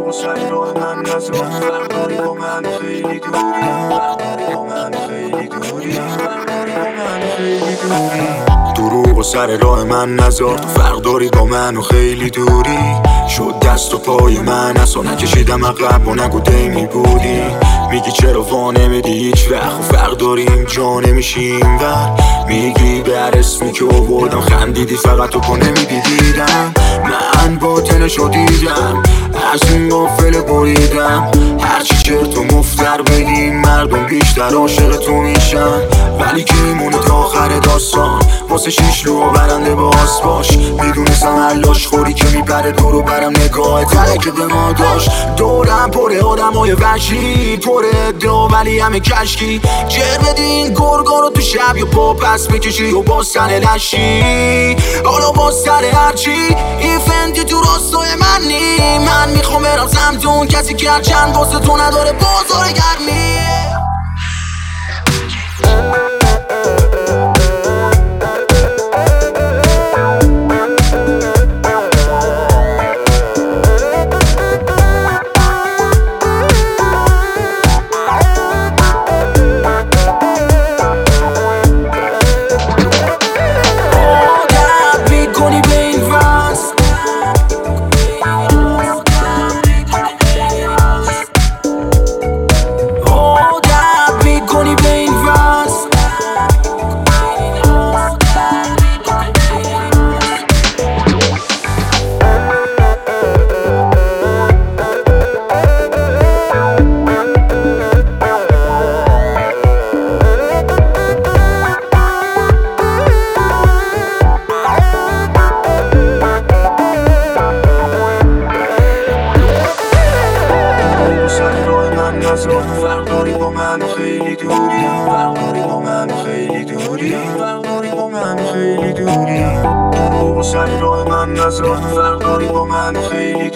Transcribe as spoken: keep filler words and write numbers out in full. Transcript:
و سر راه من نزار فرق داری با من خیلی دوری فرق داری با من خیلی دوری فرق داری با من خیلی دوری دروغ و سر راه من نزار فرق داری با من و خیلی دوری شد دست و پای من اصلا نکشیدم عقب و نگو دیمی بودی میگی چرا وا نمیدی هیچ وقت و فرق داریم جا نمیشیم ور میگی بر اسمی که آوردم خندیدی فقط تو پا نمیدی دیدم من باطنشو دیدم از این غافل بریدم هرچی چرت و مفتر بدیم مردم بیشتر عاشق تو میشن ولی که میمونه تا آخر داستان واسه شیش رو برنده باز باش میدونستم علاش خوری که میبره دور و برم نگاه ترک به ما داشت دورم پره آدم های وحشی پره ادعا ولی همه کشکی جر بدین گرگا رو تو شب یا پا پس بکشی و باز سر لشی حالا باز سر هرچی این فندی تو راستای من نی من میخوام برم سمتون کسی که هرچند واسه تو نداره بازار گرمی فرق داری با من خیلی دوری فرق داری با من خیلی دوری فرق داری با من خیلی دوری دروغ و سر راه من نزار فرق داری با من خیلی